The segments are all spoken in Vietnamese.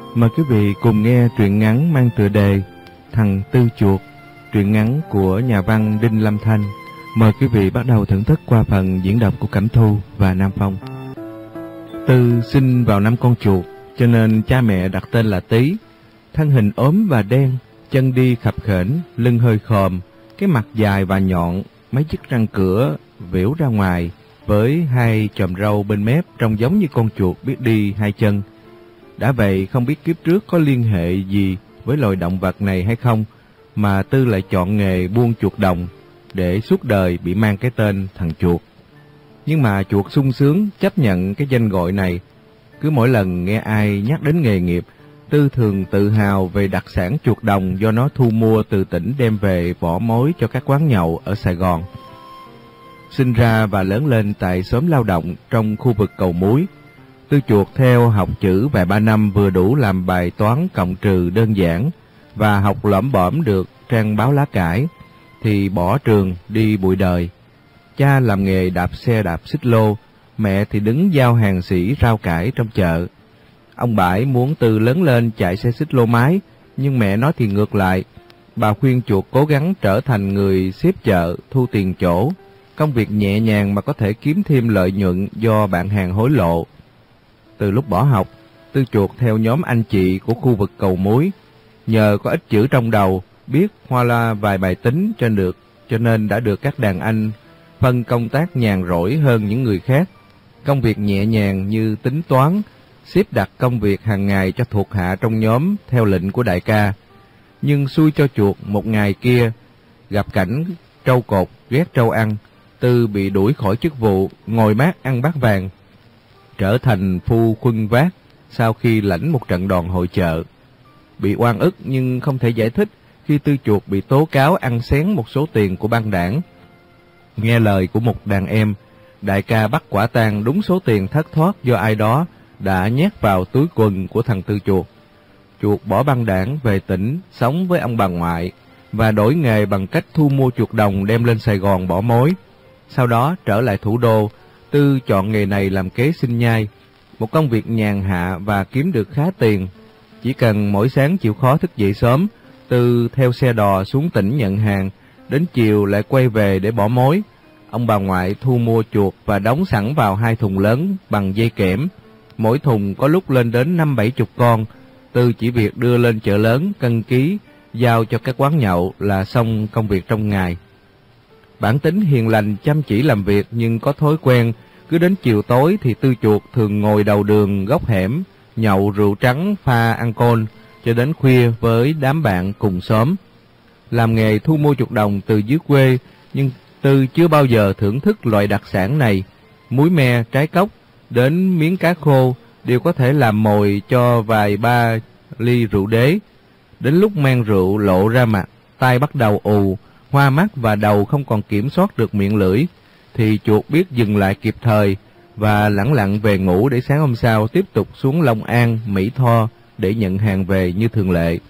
Mời quý vị cùng nghe truyện ngắn mang tựa đề Thằng Tư Chuột, truyện ngắn của nhà văn Đinh Lâm Thanh. Mời quý vị bắt đầu thưởng thức qua phần diễn đọc của Cẩm Thu và Nam Phong. Tư sinh vào năm con chuột, cho nên cha mẹ đặt tên là Tí. Thân hình ốm và đen, chân đi khập khểnh, lưng hơi khòm, cái mặt dài và nhọn, mấy chiếc răng cửa vĩu ra ngoài, với hai chòm râu bên mép trông giống như con chuột biết đi hai chân. Đã vậy không biết kiếp trước có liên hệ gì với loài động vật này hay không, mà Tư lại chọn nghề buôn chuột đồng để suốt đời bị mang cái tên thằng chuột. Nhưng mà chuột sung sướng chấp nhận cái danh gọi này. Cứ mỗi lần nghe ai nhắc đến nghề nghiệp, Tư thường tự hào về đặc sản chuột đồng do nó thu mua từ tỉnh đem về bỏ mối cho các quán nhậu ở Sài Gòn. Sinh ra và lớn lên tại xóm lao động trong khu vực Cầu Muối, Tư chuột theo học chữ vài ba năm vừa đủ làm bài toán cộng trừ đơn giản và học lỏm bõm được trang báo lá cải, thì bỏ trường đi bụi đời. Cha làm nghề đạp xe đạp xích lô, mẹ thì đứng giao hàng sỉ rau cải trong chợ. Ông Bãi muốn Tư lớn lên chạy xe xích lô mái, nhưng mẹ nói thì ngược lại. Bà khuyên chuột cố gắng trở thành người xếp chợ, thu tiền chỗ, công việc nhẹ nhàng mà có thể kiếm thêm lợi nhuận do bạn hàng hối lộ. Từ lúc bỏ học, Tư chuột theo nhóm anh chị của khu vực Cầu Muối. Nhờ có ít chữ trong đầu, biết hoa la vài bài tính cho nên đã được các đàn anh phân công tác nhàn rỗi hơn những người khác. Công việc nhẹ nhàng như tính toán, xếp đặt công việc hàng ngày cho thuộc hạ trong nhóm theo lệnh của đại ca. Nhưng xui cho chuột một ngày kia, gặp cảnh trâu cột ghét trâu ăn, Tư bị đuổi khỏi chức vụ ngồi mát ăn bát vàng, trở thành phu khuân vác sau khi lãnh một trận đòn hội chợ. Bị oan ức nhưng không thể giải thích khi Tư chuột bị tố cáo ăn xén một số tiền của băng đảng. Nghe lời của một đàn em, đại ca bắt quả tang đúng số tiền thất thoát do ai đó đã nhét vào túi quần của thằng Tư chuột. Chuột bỏ băng đảng về tỉnh sống với ông bà ngoại và đổi nghề bằng cách thu mua chuột đồng đem lên Sài Gòn bỏ mối. Sau đó trở lại thủ đô, Tư chọn nghề này làm kế sinh nhai, một công việc nhàn hạ và kiếm được khá tiền. Chỉ cần mỗi sáng chịu khó thức dậy sớm, Tư theo xe đò xuống tỉnh nhận hàng, đến chiều lại quay về để bỏ mối. Ông bà ngoại thu mua chuột và đóng sẵn vào 2 thùng lớn bằng dây kẽm. Mỗi thùng có lúc lên đến 50-70 con. Tư chỉ việc đưa lên chợ lớn cân ký, giao cho các quán nhậu là xong công việc trong ngày. Bản tính hiền lành chăm chỉ làm việc nhưng có thói quen, cứ đến chiều tối thì Tư chuột thường ngồi đầu đường góc hẻm, nhậu rượu trắng pha ăn côn cho đến khuya với đám bạn cùng xóm. Làm nghề thu mua chuột đồng từ dưới quê, nhưng Tư chưa bao giờ thưởng thức loại đặc sản này. Muối me, trái cóc, đến miếng cá khô đều có thể làm mồi cho vài ba ly rượu đế. Đến lúc mang rượu lộ ra mặt, tai bắt đầu ù, hoa mắt và đầu không còn kiểm soát được miệng lưỡi, thì chuột biết dừng lại kịp thời và lẳng lặng về ngủ để sáng hôm sau tiếp tục xuống Long An, Mỹ Tho để nhận hàng về như thường lệ.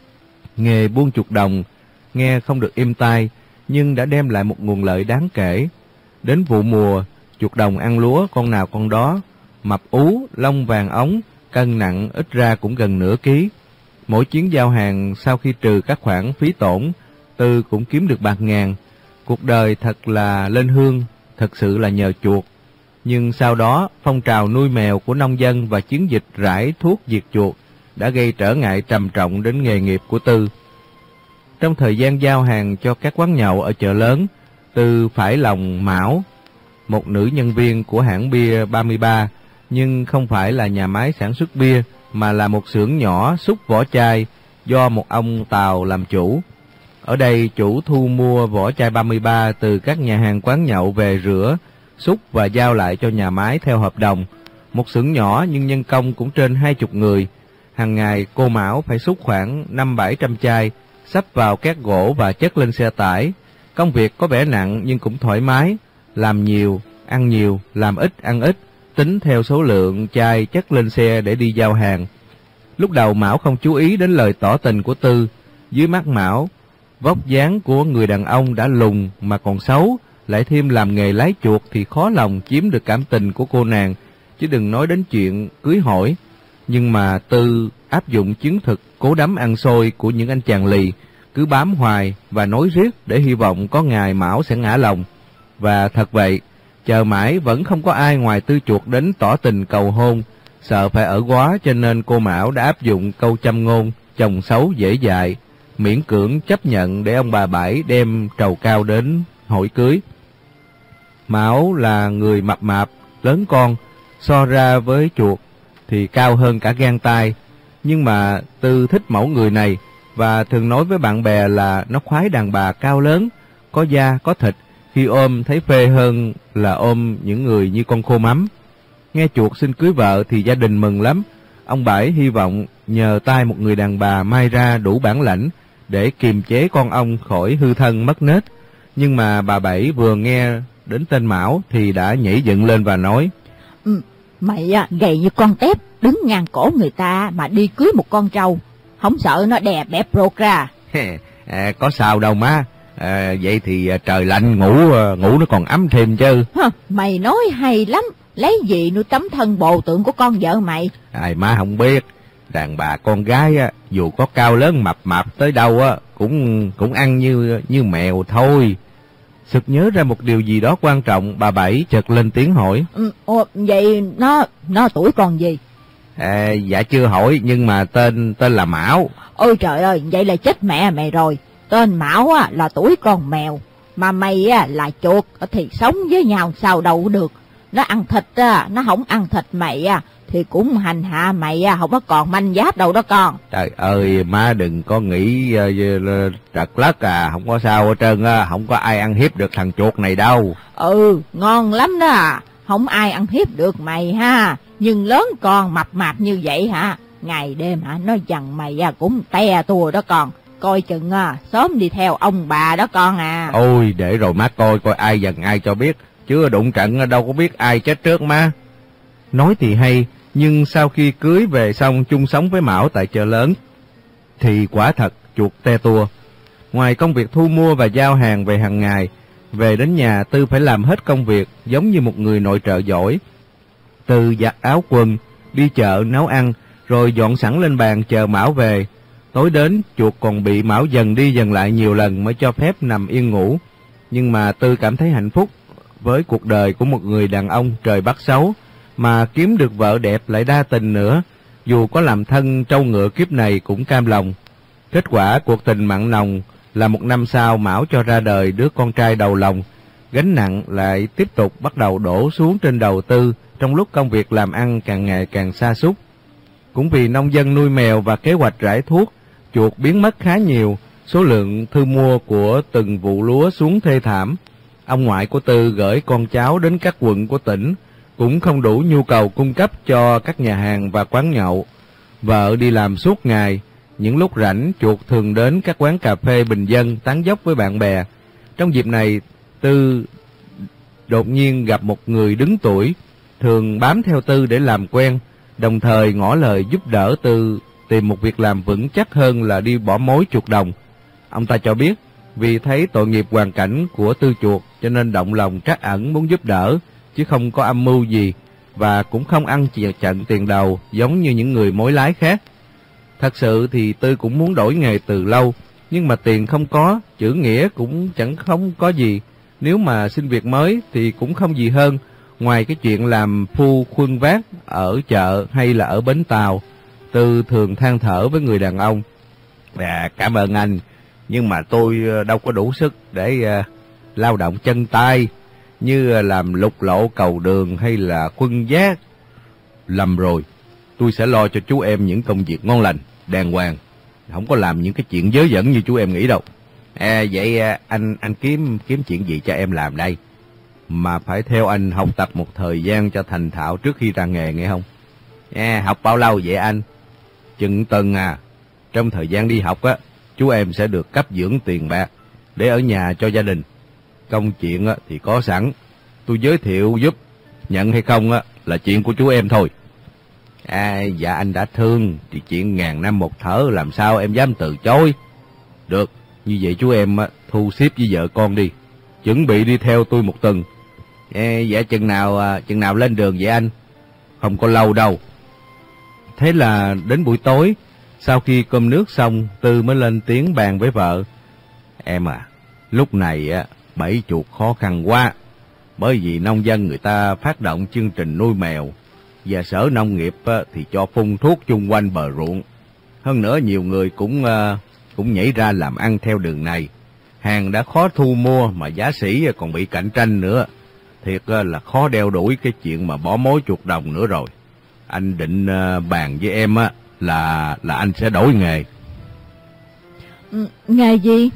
Nghề buôn chuột đồng nghe không được êm tai, nhưng đã đem lại một nguồn lợi đáng kể. Đến vụ mùa, chuột đồng ăn lúa con nào con đó, mập ú, lông vàng óng, cân nặng ít ra cũng gần nửa ký. Mỗi chuyến giao hàng sau khi trừ các khoản phí tổn, Tư cũng kiếm được bạc ngàn. Cuộc đời thật là lên hương, thật sự là nhờ chuột. Nhưng sau đó, phong trào nuôi mèo của nông dân và chiến dịch rải thuốc diệt chuột đã gây trở ngại trầm trọng đến nghề nghiệp của Tư. Trong thời gian giao hàng cho các quán nhậu ở chợ lớn, Tư phải lòng Mão, một nữ nhân viên của hãng bia 33, nhưng không phải là nhà máy sản xuất bia, mà là một xưởng nhỏ xúc vỏ chai do một ông Tàu làm chủ. Ở đây chủ thu mua vỏ chai 33 từ các nhà hàng quán nhậu về rửa, xúc và giao lại cho nhà máy theo hợp đồng. Một xưởng nhỏ nhưng nhân công cũng trên 20 người. Hàng ngày cô Mão phải xúc khoảng 500-700 chai, xách vào két gỗ và chất lên xe tải. Công việc có vẻ nặng nhưng cũng thoải mái, làm nhiều, ăn nhiều, làm ít, ăn ít, tính theo số lượng chai chất lên xe để đi giao hàng. Lúc đầu Mão không chú ý đến lời tỏ tình của Tư. Dưới mắt Mão, vóc dáng của người đàn ông đã lùn mà còn xấu, lại thêm làm nghề lái chuột thì khó lòng chiếm được cảm tình của cô nàng, chứ đừng nói đến chuyện cưới hỏi. Nhưng mà Tư áp dụng chiến thuật cố đắm ăn xôi của những anh chàng lì, cứ bám hoài và nói riết để hy vọng có ngày Mão sẽ ngã lòng. Và thật vậy, chờ mãi vẫn không có ai ngoài Tư Chuột đến tỏ tình cầu hôn. Sợ phải ở góa cho nên cô Mão đã áp dụng câu châm ngôn chồng xấu dễ dại, miễn cưỡng chấp nhận để ông bà Bảy đem trầu cao đến hội cưới. Mão là người mập mạp, lớn con, so ra với Chuột thì cao hơn cả gang tay. Nhưng mà Tư thích mẫu người này và thường nói với bạn bè là nó khoái đàn bà cao lớn, có da, có thịt, khi ôm thấy phê hơn là ôm những người như con khô mắm. Nghe Chuột xin cưới vợ thì gia đình mừng lắm. Ông Bảy hy vọng nhờ tay một người đàn bà may ra đủ bản lãnh để kiềm chế con ông khỏi hư thân mất nết. Nhưng mà bà Bảy vừa nghe đến tên Mão thì đã nhảy dựng lên và nói: Mày gầy như con tép, đứng ngang cổ người ta mà đi cưới một con trâu, không sợ nó đè bẹp ruột ra? Có sao đâu má. Vậy thì trời lạnh ngủ nó còn ấm thêm chứ. Mày nói hay lắm, lấy gì nuôi tấm thân bồ tượng của con vợ mày? Má không biết, đàn bà con gái dù có cao lớn mập mạp tới đâu cũng ăn như mèo thôi. Sực nhớ ra một điều gì đó quan trọng, bà Bảy chợt lên tiếng hỏi: Vậy nó tuổi còn gì? Dạ chưa hỏi, nhưng mà tên là Mão. Ôi trời ơi, vậy là chết mẹ mày rồi. Tên Mão là tuổi con mèo, mà mày là chuột thì sống với nhau sao đâu được. Nó ăn thịt nó không ăn thịt mày thì cũng hành hạ mày không có còn manh giáp đâu đó con. Trời ơi, má đừng có nghĩ trật lất không có sao hết trơn không có ai ăn hiếp được thằng chuột này đâu. Ngon lắm đó, không ai ăn hiếp được mày ha. Nhưng lớn con mập mạp như vậy ngày đêm nó dằn mày cũng te tua đó con. Coi chừng sớm đi theo ông bà đó con à. Ôi để rồi má coi ai dằn ai cho biết, chứ đụng trận đâu có biết ai chết trước má. Nói thì hay, nhưng sau khi cưới về xong chung sống với Mão tại chợ lớn thì quả thật chuột te tua. Ngoài công việc thu mua và giao hàng về hàng ngày, về đến nhà Tư phải làm hết công việc giống như một người nội trợ giỏi. Từ giặt áo quần, đi chợ nấu ăn, rồi dọn sẵn lên bàn chờ Mão về. Tối đến chuột còn bị Mão dần đi dần lại nhiều lần mới cho phép nằm yên ngủ. Nhưng mà Tư cảm thấy hạnh phúc với cuộc đời của một người đàn ông trời bắt xấu, mà kiếm được vợ đẹp lại đa tình nữa, dù có làm thân trâu ngựa kiếp này cũng cam lòng. Kết quả cuộc tình mặn nồng là một năm sau Mão cho ra đời đứa con trai đầu lòng. Gánh nặng lại tiếp tục bắt đầu đổ xuống trên đầu Tư trong lúc công việc làm ăn càng ngày càng sa sút. Cũng vì nông dân nuôi mèo và kế hoạch rải thuốc, chuột biến mất khá nhiều, số lượng thu mua của từng vụ lúa xuống thê thảm. Ông ngoại của Tư gửi con cháu đến các quận của tỉnh, cũng không đủ nhu cầu cung cấp cho các nhà hàng và quán nhậu. Vợ đi làm suốt ngày, những lúc rảnh chuột thường đến các quán cà phê bình dân tán dóc với bạn bè. Trong dịp này, Tư đột nhiên gặp một người đứng tuổi, thường bám theo Tư để làm quen, đồng thời ngỏ lời giúp đỡ Tư tìm một việc làm vững chắc hơn là đi bỏ mối chuột đồng. Ông ta cho biết vì thấy tội nghiệp hoàn cảnh của Tư chuột cho nên động lòng trắc ẩn muốn giúp đỡ, chứ không có âm mưu gì, và cũng không ăn chặn tiền đầu giống như những người mối lái khác. Thật sự thì Tư cũng muốn đổi nghề từ lâu, nhưng mà tiền không có, chữ nghĩa cũng không có gì. Nếu mà xin việc mới thì cũng không gì hơn, ngoài cái chuyện làm phu khuân vác ở chợ hay là ở bến tàu. Tư thường than thở với người đàn ông: Cảm ơn anh, nhưng mà tôi đâu có đủ sức để lao động chân tay như làm lục lộ cầu đường hay là khuân vác. Lầm rồi, tôi sẽ lo cho chú em những công việc ngon lành, đàng hoàng, không có làm những cái chuyện dớ dẫn như chú em nghĩ đâu. Vậy anh kiếm chuyện gì cho em làm đây? Mà phải theo anh học tập một thời gian cho thành thạo trước khi ra nghề, nghe không? Học bao lâu vậy anh? Chừng tuần à. Trong thời gian đi học chú em sẽ được cấp dưỡng tiền bạc để ở nhà cho gia đình. Công chuyện thì có sẵn, tôi giới thiệu giúp, nhận hay không là chuyện của chú em thôi. Dạ anh đã thương thì chuyện ngàn năm một thở, làm sao em dám từ chối. Được, như vậy chú em thu xếp với vợ con đi, chuẩn bị đi theo tôi một tuần. Dạ chừng nào lên đường vậy anh? Không có lâu đâu. Thế là đến buổi tối, sau khi cơm nước xong, Tư mới lên tiếng bàn với vợ. Em à, lúc này bẫy chuột khó khăn quá, bởi vì nông dân người ta phát động chương trình nuôi mèo, và Sở Nông nghiệp thì cho phun thuốc chung quanh bờ ruộng. Hơn nữa nhiều người cũng nhảy ra làm ăn theo đường này. Hàng đã khó thu mua mà giá sỉ còn bị cạnh tranh nữa. Thiệt là khó đeo đuổi cái chuyện mà bỏ mối chuột đồng nữa rồi. Anh định bàn với em là anh sẽ đổi nghề. Nghề gì?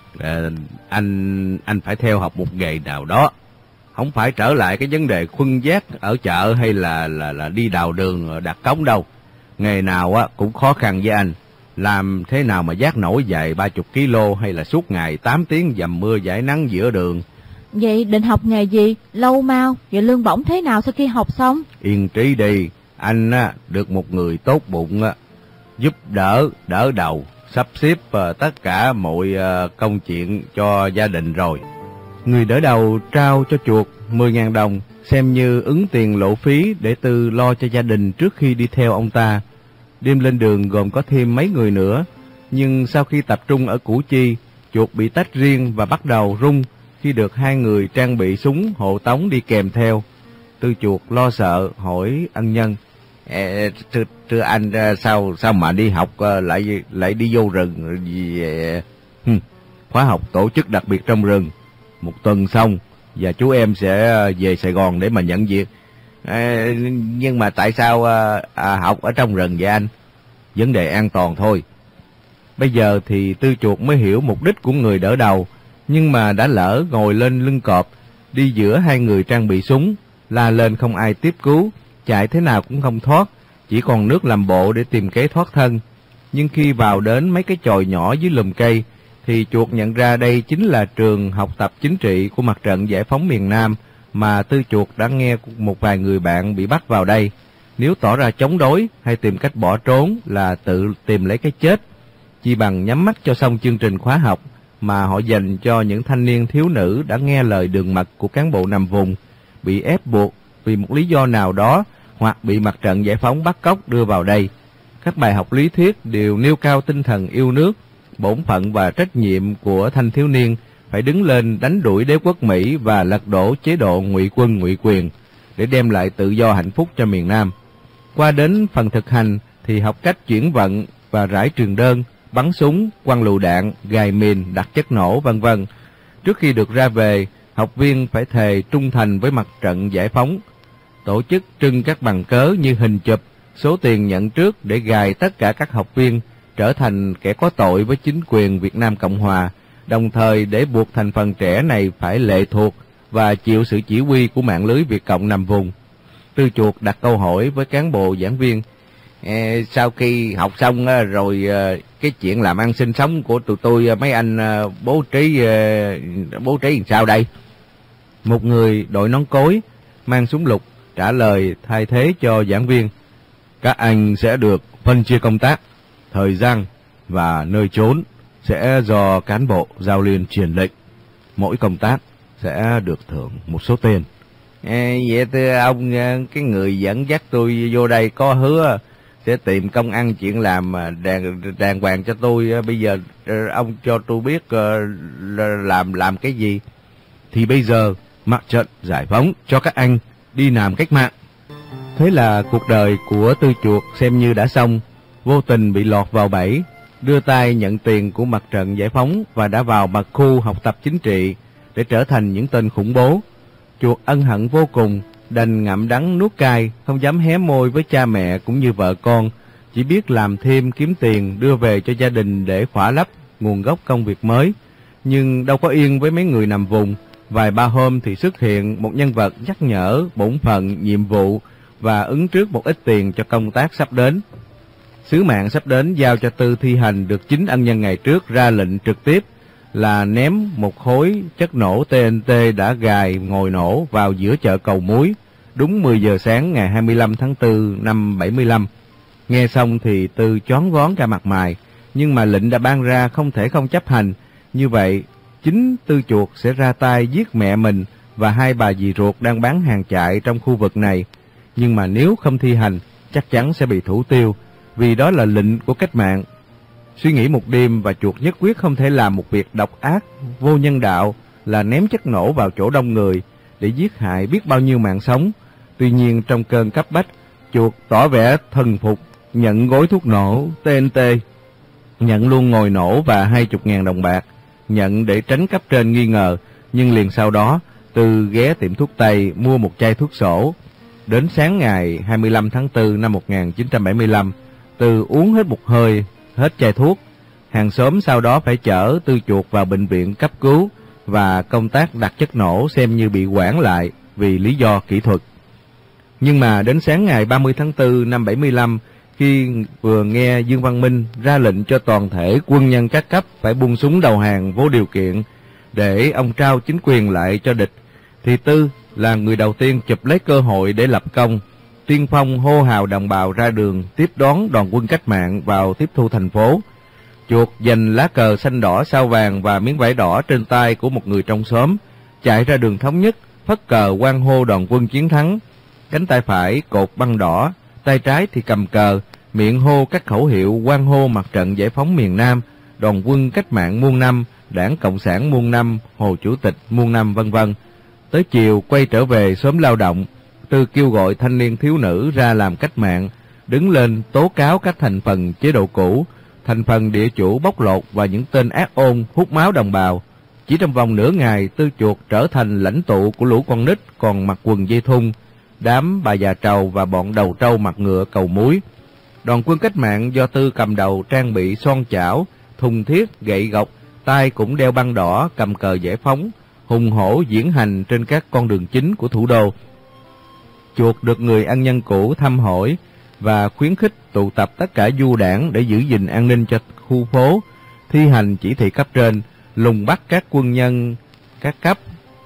Anh phải theo học một nghề nào đó. Không phải trở lại cái vấn đề khuân vác ở chợ hay là đi đào đường đặt cống đâu. Nghề nào cũng khó khăn với anh. Làm thế nào mà vác nổi dài 30 kg hay là suốt ngày 8 tiếng dầm mưa dãi nắng giữa đường. Vậy định học nghề gì? Lâu mau, vậy lương bổng thế nào sau khi học xong? Yên trí đi, anh được một người tốt bụng giúp đỡ đầu, sắp xếp tất cả mọi công chuyện cho gia đình rồi. Người đỡ đầu trao cho chuột 10.000 đồng, xem như ứng tiền lộ phí để Tư lo cho gia đình trước khi đi theo ông ta. Đêm lên đường gồm có thêm mấy người nữa, nhưng sau khi tập trung ở Củ Chi, chuột bị tách riêng và bắt đầu rung khi được 2 người trang bị súng hộ tống đi kèm theo. Tư chuột lo sợ hỏi ân nhân. Thưa anh, sao mà đi học lại đi vô rừng gì? Khóa học tổ chức đặc biệt trong rừng, 1 tuần xong và chú em sẽ về Sài Gòn để mà nhận việc. Nhưng mà tại sao học ở trong rừng vậy anh? Vấn đề an toàn thôi. Bây giờ thì Tư chuột mới hiểu mục đích của người đỡ đầu, nhưng mà đã lỡ ngồi lên lưng cọp, đi giữa 2 người trang bị súng, la lên không ai tiếp cứu, chạy thế nào cũng không thoát, chỉ còn nước làm bộ để tìm kế thoát thân. Nhưng khi vào đến mấy cái chòi nhỏ dưới lùm cây, thì chuột nhận ra đây chính là trường học tập chính trị của Mặt trận Giải phóng miền Nam mà Tư chuột đã nghe một vài người bạn bị bắt vào đây. Nếu tỏ ra chống đối hay tìm cách bỏ trốn là tự tìm lấy cái chết, chỉ bằng nhắm mắt cho xong chương trình khóa học mà họ dành cho những thanh niên thiếu nữ đã nghe lời đường mật của cán bộ nằm vùng, bị ép buộc vì một lý do nào đó hoặc bị Mặt trận Giải phóng bắt cóc đưa vào đây. Các bài học lý thuyết đều nêu cao tinh thần yêu nước, bổn phận và trách nhiệm của thanh thiếu niên phải đứng lên đánh đuổi đế quốc Mỹ và lật đổ chế độ ngụy quân ngụy quyền để đem lại tự do hạnh phúc cho miền Nam. Qua đến phần thực hành thì học cách chuyển vận và rải trường đơn, bắn súng, quăng lựu đạn, gài mìn, đặt chất nổ vân vân. Trước khi được ra về, học viên phải thề trung thành với Mặt trận Giải phóng, tổ chức trưng các bằng cớ như hình chụp, số tiền nhận trước để gài tất cả các học viên trở thành kẻ có tội với chính quyền Việt Nam Cộng Hòa, đồng thời để buộc thành phần trẻ này phải lệ thuộc và chịu sự chỉ huy của mạng lưới Việt Cộng nằm vùng. Tư chuột đặt câu hỏi với cán bộ giảng viên. Sau khi học xong rồi cái chuyện làm ăn sinh sống của tụi tôi mấy anh bố trí làm sao đây? Một người đội nón cối mang súng lục trả lời thay thế cho giảng viên. Các anh sẽ được phân chia công tác, thời gian và nơi trốn sẽ do cán bộ giao liên truyền lệnh. Mỗi công tác sẽ được thưởng một số tiền. Vậy thưa ông, cái người dẫn dắt tôi vô đây có hứa sẽ tìm công ăn chuyện làm đàng hoàng cho tôi. Bây giờ ông cho tôi biết làm cái gì? Thì bây giờ Mặt trận Giải phóng cho các anh đi làm cách mạng. Thế là cuộc đời của Tư chuột xem như đã xong, vô tình bị lọt vào bẫy, đưa tay nhận tiền của Mặt trận Giải phóng và đã vào mật khu học tập chính trị để trở thành những tên khủng bố. Chuột ân hận vô cùng, đành ngậm đắng nuốt cay, không dám hé môi với cha mẹ cũng như vợ con, chỉ biết làm thêm kiếm tiền đưa về cho gia đình để khỏa lấp nguồn gốc công việc mới. Nhưng đâu có yên với mấy người nằm vùng, vài ba hôm thì xuất hiện một nhân vật nhắc nhở bổn phận, nhiệm vụ và ứng trước một ít tiền cho công tác sắp đến. Sứ mạng sắp đến giao cho Tư thi hành được chính ân nhân ngày trước ra lệnh trực tiếp là ném một khối chất nổ TNT đã gài ngồi nổ vào giữa chợ Cầu Muối, đúng 10 giờ sáng ngày 25 tháng 4 năm 75. Nghe xong thì Tư choáng váng cả mặt mày, nhưng mà lệnh đã ban ra không thể không chấp hành. Như vậy, chính Tư chuột sẽ ra tay giết mẹ mình và 2 bà dì ruột đang bán hàng chạy trong khu vực này. Nhưng mà nếu không thi hành, chắc chắn sẽ bị thủ tiêu, vì đó là lệnh của cách mạng. Suy nghĩ một đêm và chuột nhất quyết không thể làm một việc độc ác, vô nhân đạo là ném chất nổ vào chỗ đông người để giết hại biết bao nhiêu mạng sống. Tuy nhiên trong cơn cấp bách, chuột tỏ vẻ thần phục, nhận gói thuốc nổ TNT, nhận luôn ngòi nổ và 20.000 đồng bạc, nhận để tránh cấp trên nghi ngờ, nhưng liền sau đó Tư ghé tiệm thuốc Tây mua một chai thuốc sổ. Đến sáng ngày 25 tháng 4 năm 1975, Tư uống hết một hơi, hết chai thuốc. Hàng xóm sau đó phải chở Tư chuột vào bệnh viện cấp cứu và công tác đặt chất nổ xem như bị hoãn lại vì lý do kỹ thuật. Nhưng mà đến sáng ngày 30 tháng 4 năm 75, khi vừa nghe Dương Văn Minh ra lệnh cho toàn thể quân nhân các cấp phải buông súng đầu hàng vô điều kiện để ông trao chính quyền lại cho địch, thì Tư là người đầu tiên chụp lấy cơ hội để lập công, tiên phong hô hào đồng bào ra đường tiếp đón đoàn quân cách mạng vào tiếp thu thành phố. Chuột giành lá cờ xanh đỏ sao vàng và miếng vải đỏ trên tay của một người trong xóm, chạy ra đường Thống Nhất, phất cờ hoan hô đoàn quân chiến thắng. Cánh tay phải cột băng đỏ, tay trái thì cầm cờ, miệng hô các khẩu hiệu hoan hô mặt trận giải phóng miền Nam, đoàn quân cách mạng muôn năm, Đảng Cộng sản muôn năm, Hồ Chủ tịch muôn năm, vân vân. Tới chiều quay trở về xóm lao động, Tư kêu gọi thanh niên thiếu nữ ra làm cách mạng, đứng lên tố cáo các thành phần chế độ cũ, thành phần địa chủ bóc lột và những tên ác ôn hút máu đồng bào. Chỉ trong vòng nửa ngày, Tư chuột trở thành lãnh tụ của lũ con nít còn mặc quần dây thun, đám bà già trầu và bọn đầu trâu mặc ngựa cầu muối. Đoàn quân cách mạng do Tư cầm đầu trang bị son chảo, thùng thiết, gậy gộc, tay cũng đeo băng đỏ, cầm cờ giải phóng, hùng hổ diễn hành trên các con đường chính của thủ đô. Chuột được người ăn nhân cũ thăm hỏi và khuyến khích tụ tập tất cả du đảng để giữ gìn an ninh cho khu phố, thi hành chỉ thị cấp trên, lùng bắt các quân nhân các cấp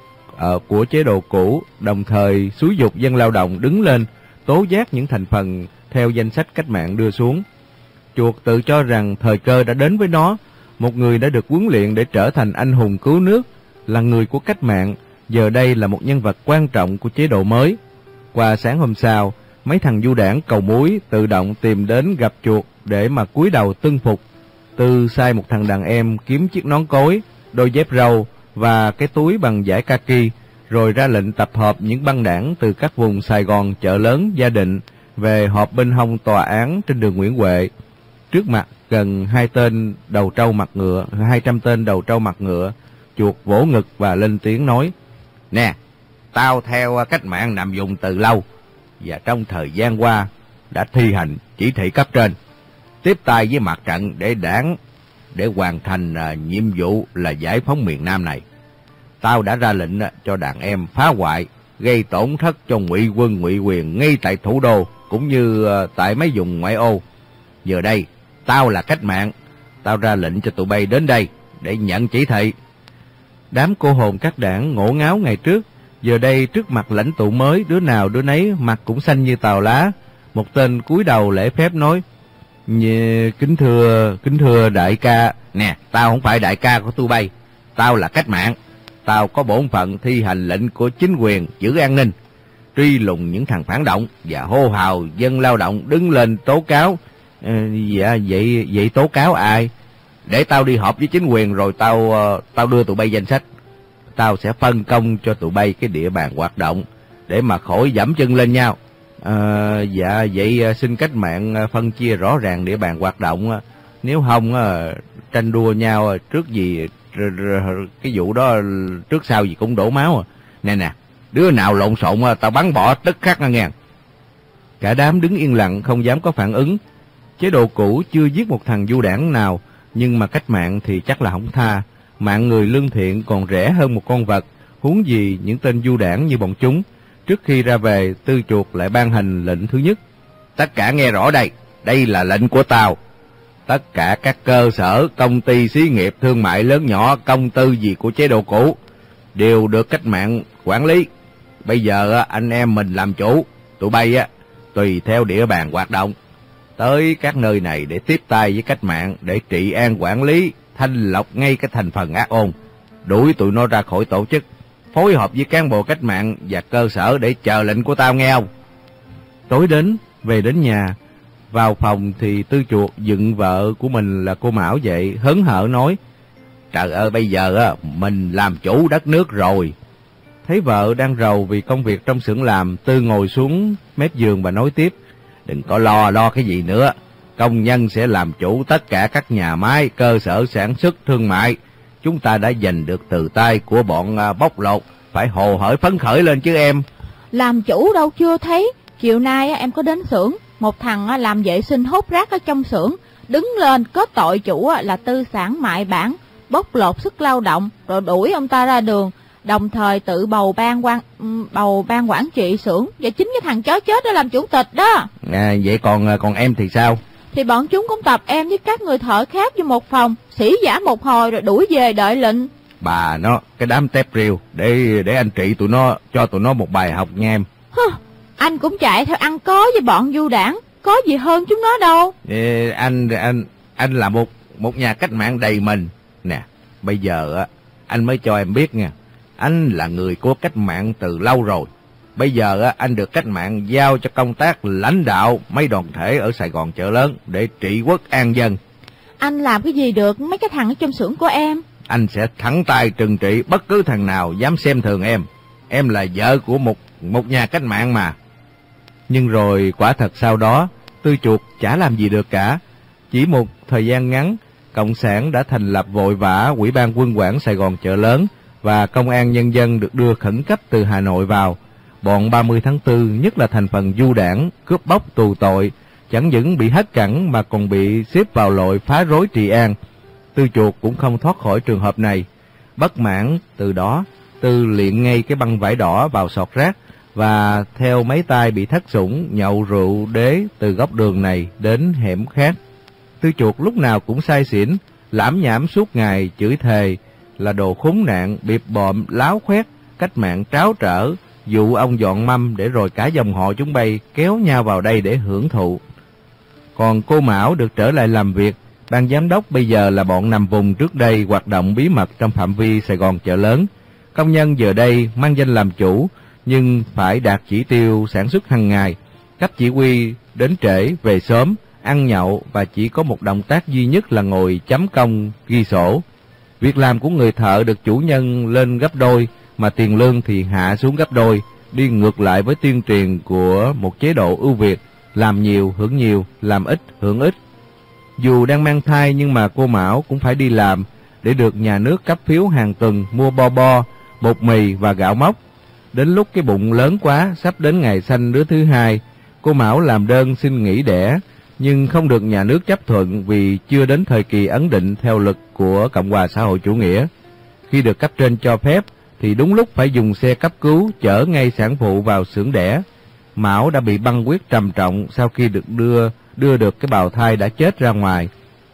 của chế độ cũ, đồng thời xúi dục dân lao động đứng lên tố giác những thành phần theo danh sách cách mạng đưa xuống. Chuột tự cho rằng thời cơ đã đến với nó, một người đã được huấn luyện để trở thành anh hùng cứu nước, là người của cách mạng, giờ đây là một nhân vật quan trọng của chế độ mới. Qua sáng hôm sau, mấy thằng du đảng cầu muối tự động tìm đến gặp chuột để mà cúi đầu tuân phục. Tư sai một thằng đàn em kiếm chiếc nón cối, đôi dép râu và cái túi bằng vải kaki, rồi ra lệnh tập hợp những băng đảng từ các vùng Sài Gòn, Chợ Lớn, Gia Định về họp bên hông tòa án trên đường Nguyễn Huệ. Trước mặt gần 200 tên đầu trâu mặt ngựa, chuột vỗ ngực và lên tiếng nói: "Nè, tao theo cách mạng nằm vùng từ lâu, và trong thời gian qua đã thi hành chỉ thị cấp trên, tiếp tay với mặt trận để hoàn thành nhiệm vụ là giải phóng miền Nam này. Tao đã ra lệnh cho đàn em phá hoại, gây tổn thất cho ngụy quân ngụy quyền ngay tại thủ đô cũng như tại mấy vùng ngoại ô. Giờ đây tao là cách mạng, tao ra lệnh cho tụi bay đến đây để nhận chỉ thị." Đám cô hồn các đảng ngổ ngáo ngày trước, giờ đây trước mặt lãnh tụ mới, đứa nào đứa nấy mặt cũng xanh như tàu lá. Một tên cúi đầu lễ phép nói: kính thưa đại ca." "Nè, tao không phải đại ca của tụi bay, tao là cách mạng, tao có bổn phận thi hành lệnh của chính quyền giữ an ninh, truy lùng những thằng phản động và hô hào dân lao động đứng lên tố cáo." Dạ, vậy tố cáo ai? "Để tao đi họp với chính quyền rồi tao đưa tụi bay danh sách. Tao sẽ phân công cho tụi bay cái địa bàn hoạt động để mà khỏi dẫm chân lên nhau." Dạ, vậy xin cách mạng phân chia rõ ràng địa bàn hoạt động, nếu không tranh đua nhau trước gì cái vụ đó trước sau gì cũng đổ máu. Nè, đứa nào lộn xộn tao bắn bỏ tức khắc nghe." Cả đám đứng yên lặng không dám có phản ứng. Chế độ cũ chưa giết một thằng du đảng nào, nhưng mà cách mạng thì chắc là không tha. Mạng người lương thiện còn rẻ hơn một con vật, huống gì những tên du đảng như bọn chúng. Trước khi ra về, Tư chuột lại ban hành lệnh thứ nhất: "Tất cả nghe rõ đây, đây là lệnh của tao. Tất cả các cơ sở, công ty, xí nghiệp, thương mại lớn nhỏ, công tư gì của chế độ cũ đều được cách mạng quản lý. Bây giờ anh em mình làm chủ, tụi bay tùy theo địa bàn hoạt động tới các nơi này để tiếp tay với cách mạng, để trị an quản lý, thanh lọc ngay cái thành phần ác ôn, đuổi tụi nó ra khỏi tổ chức, phối hợp với cán bộ cách mạng và cơ sở để chờ lệnh của tao nghe không?" Tối đến, Về đến nhà, vào phòng thì Tư Chuột dựng vợ của mình là cô Mão dậy, hớn hở nói: "Trời ơi, bây giờ mình làm chủ đất nước rồi." Thấy vợ đang rầu vì công việc trong xưởng làm, Tư ngồi xuống mép giường và nói tiếp: "Đừng có lo cái gì nữa. Công nhân sẽ làm chủ tất cả các nhà máy, cơ sở sản xuất, thương mại. Chúng ta đã giành được từ tay của bọn bóc lột, phải hồ hởi phấn khởi lên chứ em." Làm chủ đâu chưa thấy. Chiều nay em có đến xưởng, một thằng làm vệ sinh hốt rác ở trong xưởng đứng lên có tội chủ là tư sản mại bản, bóc lột sức lao động, rồi đuổi ông ta ra đường, đồng thời tự bầu ban quản trị xưởng, và chính cái thằng chó chết đó làm chủ tịch đó. Vậy còn em thì sao? Thì bọn chúng cũng tập em với các người thợ khác vô một phòng, sĩ giả một hồi rồi đuổi về đợi lệnh. Bà nó, cái đám tép riêu, để anh trị tụi nó, cho tụi nó một bài học nha em. Anh cũng chạy theo ăn có với bọn du đảng, có gì hơn chúng nó đâu. Anh là một nhà cách mạng đầy mình. Nè, bây giờ anh mới cho em biết nha, anh là người của cách mạng từ lâu rồi. Bây giờ anh được cách mạng giao cho công tác lãnh đạo mấy đoàn thể ở Sài Gòn chợ lớn để trị quốc an dân. Anh làm cái gì được mấy cái thằng ở trong xưởng của em? Anh sẽ thẳng tay trừng trị bất cứ thằng nào dám xem thường em. Em là vợ của một nhà cách mạng mà. Nhưng rồi quả thật sau đó, Tư Chuột chả làm gì được cả. Chỉ một thời gian ngắn, Cộng sản đã thành lập vội vã Ủy ban Quân quản Sài Gòn chợ lớn và Công an Nhân dân được đưa khẩn cấp từ Hà Nội vào. Bọn 30 tháng 4, nhất là thành phần du đảng, cướp bóc tù tội, chẳng những bị hất cẳng mà còn bị xếp vào lội phá rối trị an. Tư Chuột cũng không thoát khỏi trường hợp này. Bất mãn từ đó, Tư liệng ngay cái băng vải đỏ vào sọt rác và theo mấy tay bị thất sủng nhậu rượu đế từ góc đường này đến hẻm khác. Tư Chuột lúc nào cũng say xỉn, lảm nhảm suốt ngày, chửi thề là đồ khốn nạn, bịp bợm, láo khoét, cách mạng tráo trở, dụ ông dọn mâm để rồi cả dòng họ chúng bay kéo nhau vào đây để hưởng thụ. Còn cô Mão được trở lại làm việc, ban giám đốc bây giờ là bọn nằm vùng trước đây hoạt động bí mật trong phạm vi Sài Gòn chợ lớn. Công nhân giờ đây mang danh làm chủ, nhưng phải đạt chỉ tiêu sản xuất hàng ngày. Cấp chỉ huy đến trễ, về sớm, ăn nhậu và chỉ có một động tác duy nhất là ngồi chấm công, ghi sổ. Việc làm của người thợ được chủ nhân lên gấp đôi, mà tiền lương thì hạ xuống gấp đôi, đi ngược lại với tuyên truyền của một chế độ ưu việt, làm nhiều hưởng nhiều, làm ít hưởng ít. Dù đang mang thai nhưng mà cô Mão cũng phải đi làm để được nhà nước cấp phiếu hàng tuần mua bo, bột mì và gạo mốc. Đến lúc cái bụng lớn quá, sắp đến ngày sanh đứa thứ hai, cô Mão làm đơn xin nghỉ đẻ, nhưng không được nhà nước chấp thuận vì chưa đến thời kỳ ấn định theo luật của Cộng hòa xã hội chủ nghĩa. Khi được cấp trên cho phép, thì đúng lúc phải dùng xe cấp cứu chở ngay sản phụ vào xưởng đẻ. Mão đã bị băng huyết trầm trọng sau khi được đưa được cái bào thai đã chết ra ngoài.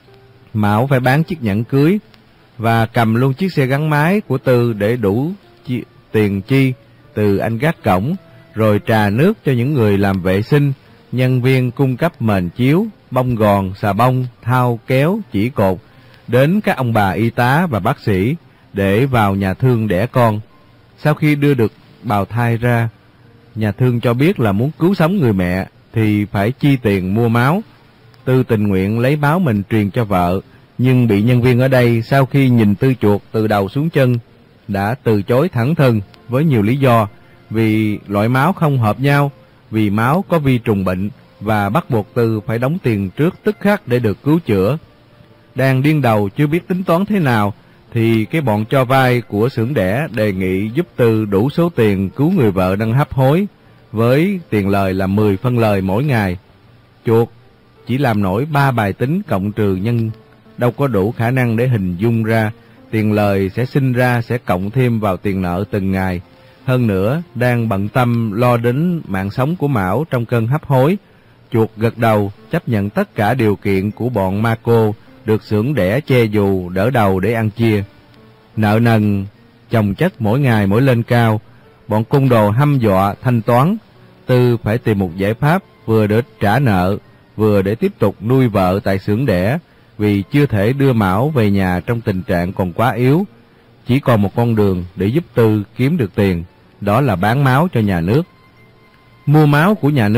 Mão phải bán chiếc nhẫn cưới và cầm luôn chiếc xe gắn máy của Tư để đủ tiền chi từ anh gác cổng, rồi trà nước cho những người làm vệ sinh, nhân viên cung cấp mền chiếu, bông gòn, xà bông, thao kéo, chỉ cột, đến các ông bà y tá và bác sĩ để vào nhà thương đẻ con. Sau khi đưa được bào thai ra, nhà thương cho biết là muốn cứu sống người mẹ thì phải chi tiền mua máu. Tư tình nguyện lấy máu mình truyền cho vợ, nhưng bị nhân viên ở đây sau khi nhìn Tư Chuột từ đầu xuống chân đã từ chối thẳng thừng với nhiều lý do, vì loại máu không hợp nhau, vì máu có vi trùng bệnh, và bắt buộc Tư phải đóng tiền trước tức khắc để được cứu chữa. Đang điên đầu chưa biết tính toán thế nào thì cái bọn cho vay của xưởng đẻ đề nghị giúp Tư đủ số tiền cứu người vợ đang hấp hối, với tiền lời là 10 phân lời mỗi ngày. Chuột chỉ làm nổi 3 bài tính cộng trừ nhân, đâu có đủ khả năng để hình dung ra tiền lời sẽ sinh ra sẽ cộng thêm vào tiền nợ từng ngày. Hơn nữa, đang bận tâm lo đến mạng sống của Mão trong cơn hấp hối, Chuột gật đầu chấp nhận tất cả điều kiện của bọn ma cô, được xưởng đẻ che dù đỡ đầu để ăn chia. Nợ nần chồng chất mỗi ngày mỗi lên cao, bọn côn đồ hăm dọa thanh toán. Tư phải tìm một giải pháp vừa để trả nợ, vừa để tiếp tục nuôi vợ tại xưởng đẻ, vì chưa thể đưa Mão về nhà trong tình trạng còn quá yếu. Chỉ còn một con đường để giúp Tư kiếm được tiền, đó là bán máu cho nhà nước. Mua máu của nhà nước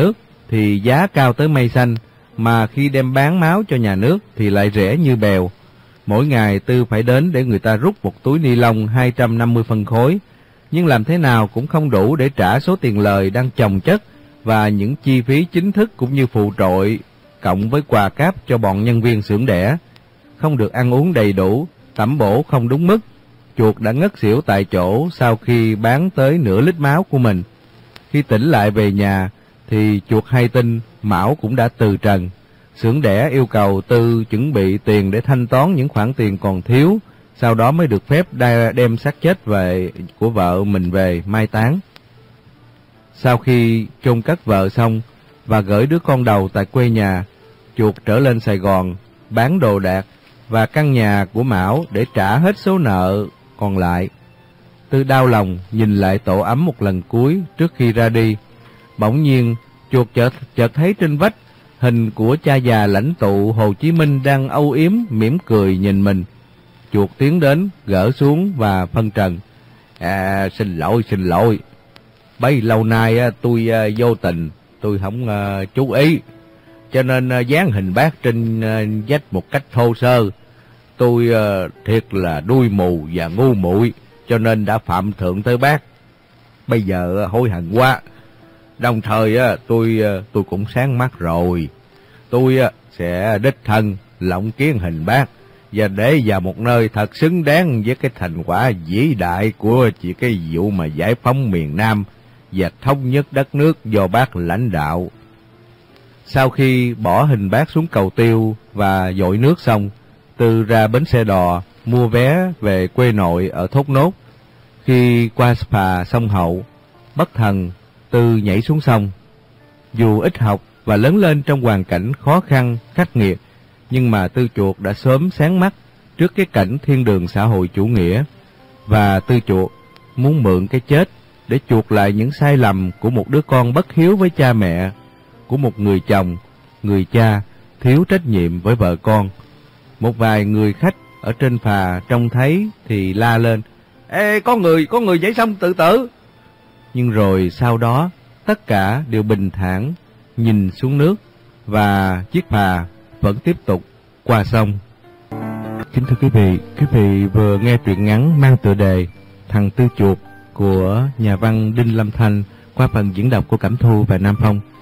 thì giá cao tới mây xanh, mà khi đem bán máu cho nhà nước thì lại rẻ như bèo. Mỗi ngày Tư phải đến để người ta rút một túi ni lông 250 phân khối, nhưng làm thế nào cũng không đủ để trả số tiền lời đang chồng chất và những chi phí chính thức cũng như phụ trội, cộng với quà cáp cho bọn nhân viên xưởng đẻ. Không được ăn uống đầy đủ, tẩm bổ không đúng mức. Chuột đã ngất xỉu tại chỗ sau khi bán tới nửa lít máu của mình. Khi tỉnh lại về nhà thì chuột hay tin Mão cũng đã từ trần. Xưởng đẻ yêu cầu Tư chuẩn bị tiền để thanh toán những khoản tiền còn thiếu, sau đó mới được phép đem xác chết của vợ mình về mai táng. Sau khi chôn cất vợ xong và gửi đứa con đầu tại quê nhà, chuột trở lên Sài Gòn bán đồ đạc và căn nhà của Mão để trả hết số nợ còn lại. Tư đau lòng nhìn lại tổ ấm một lần cuối trước khi ra đi. Bỗng nhiên chuột chợt thấy trên vách hình của cha già lãnh tụ Hồ Chí Minh đang âu yếm mỉm cười nhìn mình. Chuột tiến đến gỡ xuống và phân trần: Xin lỗi. Bấy lâu nay tôi vô tình, tôi không chú ý, cho nên dán hình bác trên vách một cách thô sơ. Tôi thiệt là đuôi mù và ngu muội, cho nên đã phạm thượng tới bác. Bây giờ hối hận quá. Đồng thời tôi cũng sáng mắt rồi. Tôi sẽ đích thân lộng kiến hình bác và để vào một nơi thật xứng đáng với cái thành quả vĩ đại của cái vụ mà giải phóng miền Nam và thống nhất đất nước do bác lãnh đạo. Sau khi bỏ hình bác xuống cầu tiêu và dội nước xong, Tư ra bến xe đò mua vé về quê nội ở Thốt Nốt. Khi qua phà sông Hậu, bất thần Tư nhảy xuống sông. Dù ít học và lớn lên trong hoàn cảnh khó khăn, khắc nghiệt, nhưng mà Tư chuột đã sớm sáng mắt trước cái cảnh thiên đường xã hội chủ nghĩa, và Tư chuột muốn mượn cái chết để chuộc lại những sai lầm của một đứa con bất hiếu với cha mẹ, của một người chồng, người cha thiếu trách nhiệm với vợ con. Một vài người khách ở trên phà trông thấy thì la lên: Ê, có người nhảy sông tự tử. Nhưng rồi sau đó tất cả đều bình thản nhìn xuống nước và chiếc phà vẫn tiếp tục qua sông. Kính thưa quý vị vừa nghe truyện ngắn mang tựa đề Thằng Tư Chuột của nhà văn Đinh Lâm Thanh qua phần diễn đọc của Cẩm Thu và Nam Phong.